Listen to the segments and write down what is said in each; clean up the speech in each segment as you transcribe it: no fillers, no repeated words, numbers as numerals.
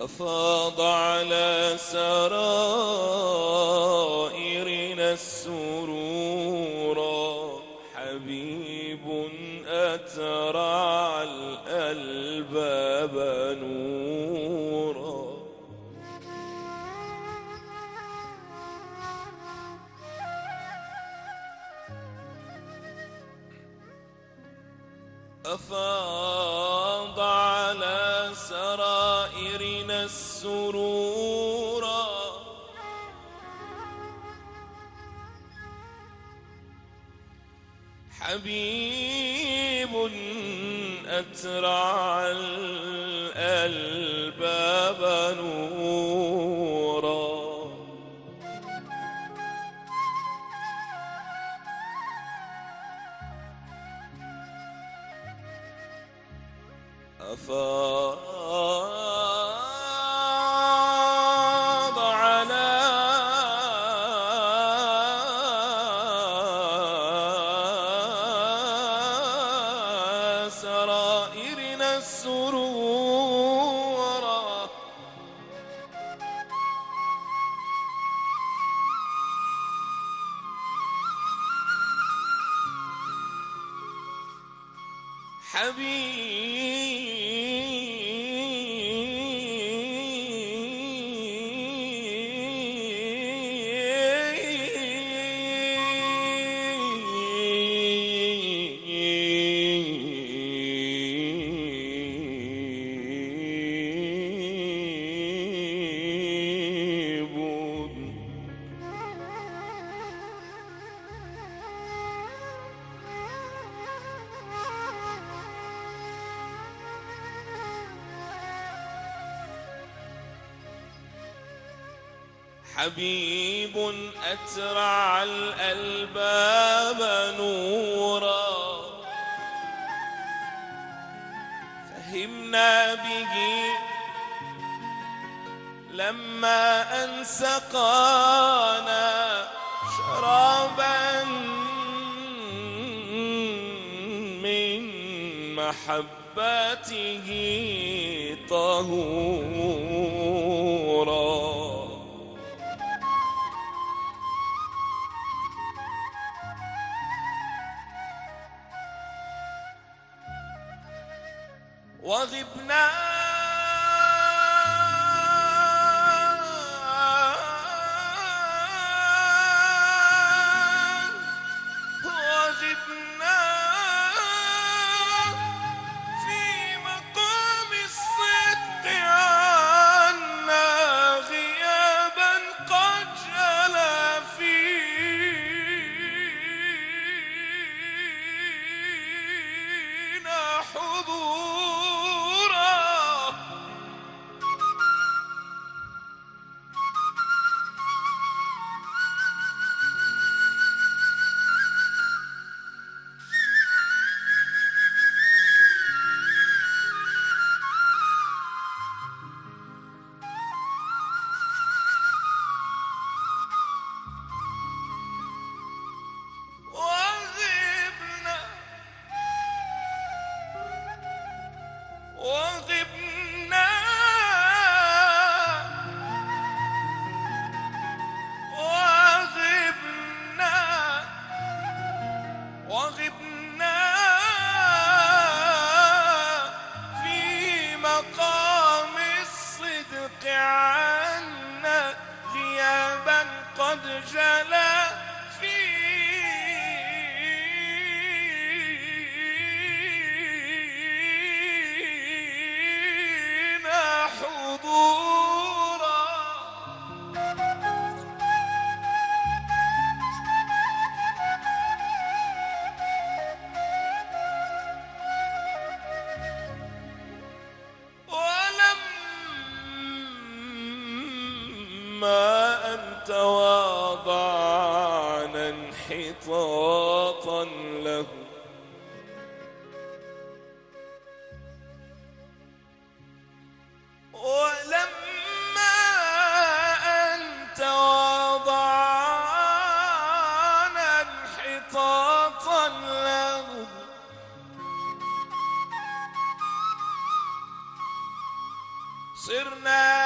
أفاض على سرائرنا السرورا، حبيب أترعى الألباب نورا. أفاض على سرائرنا السرورا، حبيب أترعى الألباب نورا. أفاض على سرائرنا السرورا، حبيب أترعى الألباب نورا. فهمنا به لما أن سقانا شرابا من محبته طهورا. وغبنا في مقام الصدق عنا غيابا قد جلى فينا حضورا. وغبنا وغبنا في مقام الصدق عنا غيابا قد جلى فينا حضورا. ولما أن تواضعنا انحطاطا له، ولما أن تواضعنا انحطاطا له، صرنا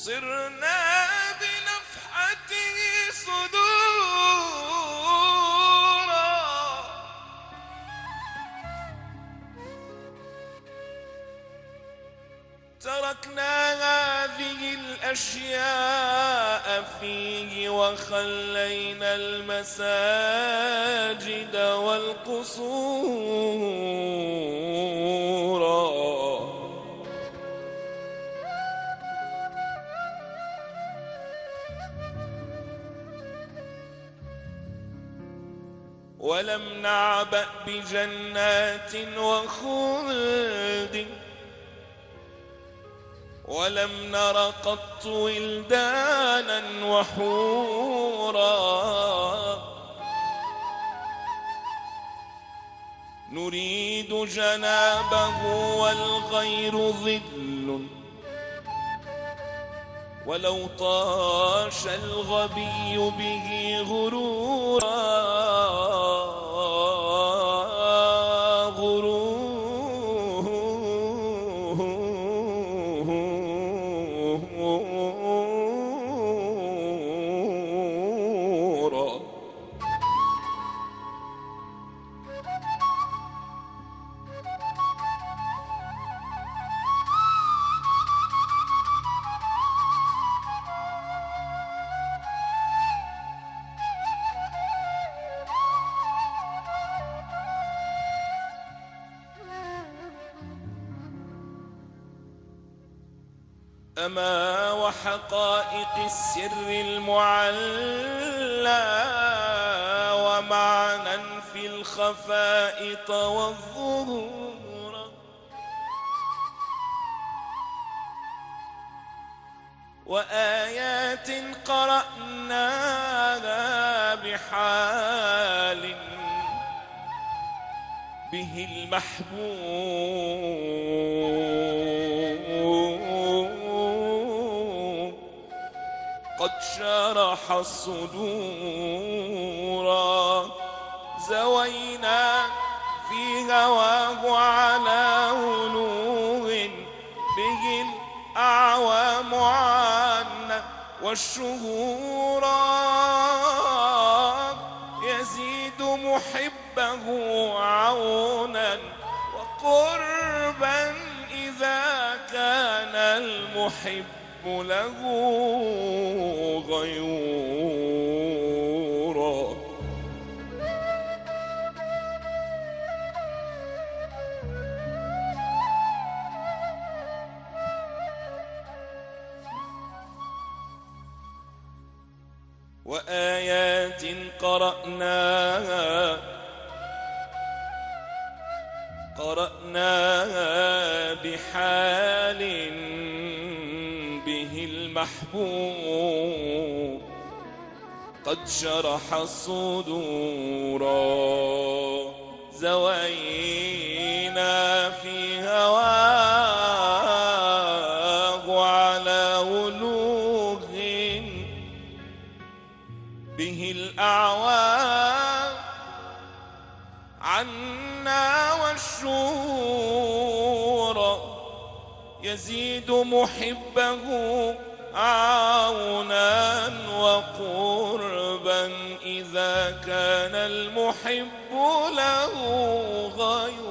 صرنا بنفحته صدورا، تركنا هذه الأشياء فيه وخلينا المساجد والقصور. ولم نعبأ بجنات وخلد، ولم نر قط ولدانا وحورا. نريد جنابه والغير ظل، ولو طاش الغبي به غرورا. أما وحقائق السر المعلى ومعنى في الخفاء طوى الظهور، وآيات قرأناها بحال به المحبوب قد شرح الصدور. زوينا في هواه على ولوغ به الأعوام عنا والشهور، يزيد محبه عونا وقربا إذا كان المحب له غيورا. وآيات قرأناها بحال به المحبوب قد شرح الصدور. زوينا في هواه على ولوغ به الأعوام عنا والشور، يزيد محبه عونا وقربا إذا كان المحب له غير